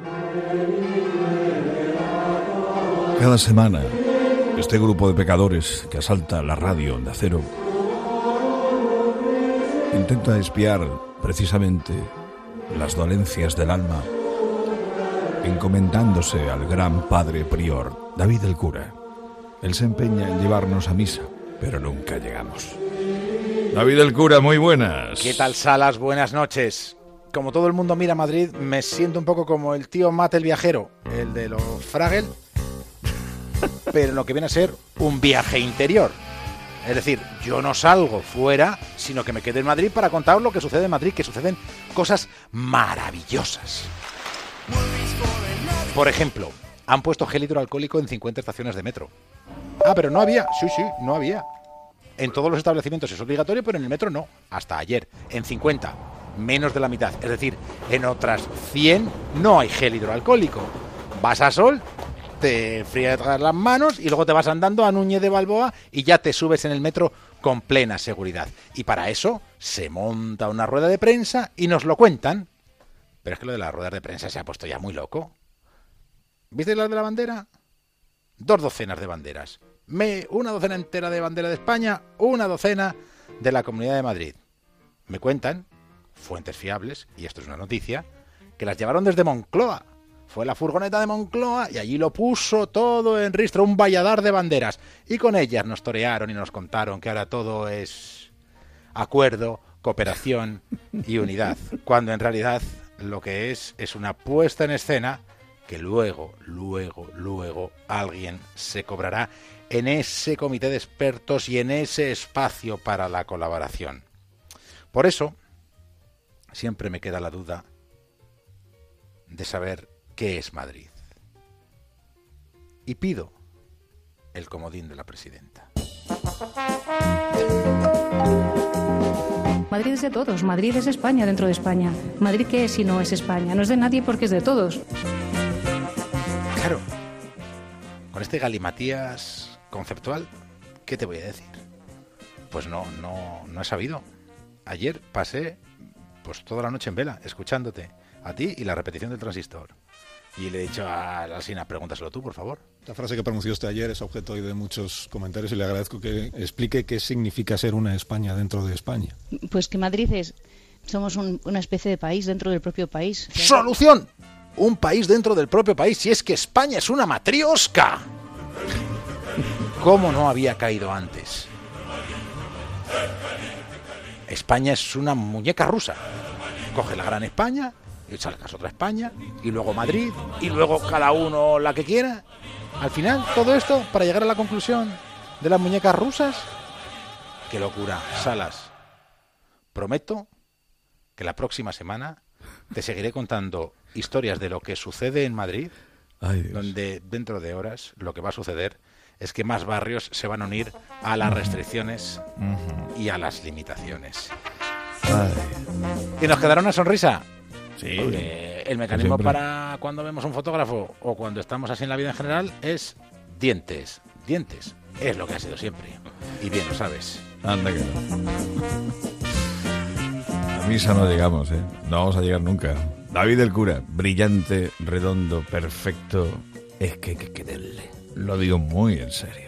Cada semana, este grupo de pecadores que asalta la radio Onda Cero intenta espiar precisamente las dolencias del alma, encomendándose al gran padre prior, David el cura. Él se empeña en llevarnos a misa, pero nunca llegamos. David el cura, muy buenas. ¿Qué tal, Salas? Buenas noches. Como todo el mundo mira Madrid, me siento un poco como el tío Matt el viajero, el de los Fraggle, pero lo que viene a ser un viaje interior. Es decir, yo no salgo fuera, sino que me quedo en Madrid para contaros lo que sucede en Madrid, que suceden cosas maravillosas. Por ejemplo, han puesto gel hidroalcohólico en 50 estaciones de metro. Ah, pero no había. Sí, no había. En todos los establecimientos es obligatorio, pero en el metro no. Hasta ayer. En 50, menos de la mitad. Es decir, en otras 100 no hay gel hidroalcohólico. Vas a Sol, te friegas las manos y luego te vas andando a Núñez de Balboa y ya te subes en el metro con plena seguridad. Y para eso se monta una rueda de prensa y nos lo cuentan. Pero es que lo de las ruedas de prensa se ha puesto ya muy loco. ¿Viste las de la bandera? 2 docenas de banderas. Una docena entera de bandera de España, una docena de la Comunidad de Madrid. Me cuentan, fuentes fiables, y esto es una noticia, que las llevaron desde Moncloa. Fue la furgoneta de Moncloa y allí lo puso todo en ristro, un valladar de banderas. Y con ellas nos torearon y nos contaron que ahora todo es acuerdo, cooperación y unidad. Cuando en realidad lo que es una puesta en escena que luego alguien se cobrará en ese comité de expertos y en ese espacio para la colaboración. Por eso, siempre me queda la duda de saber qué es Madrid. Y pido el comodín de la presidenta. Madrid es de todos, Madrid es España dentro de España. ¿Madrid qué es si no es España? No es de nadie porque es de todos. Claro, con este galimatías conceptual, ¿qué te voy a decir? Pues no he sabido. Ayer pasé pues toda la noche en vela, escuchándote, a ti y la repetición del transistor. Y le he dicho a Alsina, pregúntaselo tú, por favor. La frase que pronunció usted ayer es objeto hoy de muchos comentarios y le agradezco que explique qué significa ser una España dentro de España. Pues que Madrid somos una especie de país dentro del propio país. ¡Solución! Un país dentro del propio país, si es que España es una matriosca. ¿Cómo no había caído antes? España es una muñeca rusa. Coge la gran España y sacas otra España, y luego Madrid, y luego cada uno la que quiera. Al final, todo esto para llegar a la conclusión de las muñecas rusas. ¡Qué locura! Salas, prometo que la próxima semana te seguiré contando historias de lo que sucede en Madrid. Ay, Dios. Donde dentro de horas lo que va a suceder es que más barrios se van a unir a las restricciones y a las limitaciones. Ay. ¿Y nos quedará una sonrisa? Sí. Porque el mecanismo siempre. para cuando vemos un fotógrafo o cuando estamos así en la vida en general es dientes. Dientes. Es lo que ha sido siempre. Y bien lo sabes. Anda que no. A misa no llegamos, ¿eh? No vamos a llegar nunca. David el cura, brillante, redondo, perfecto. Es que hay que quererle. Lo digo muy en serio.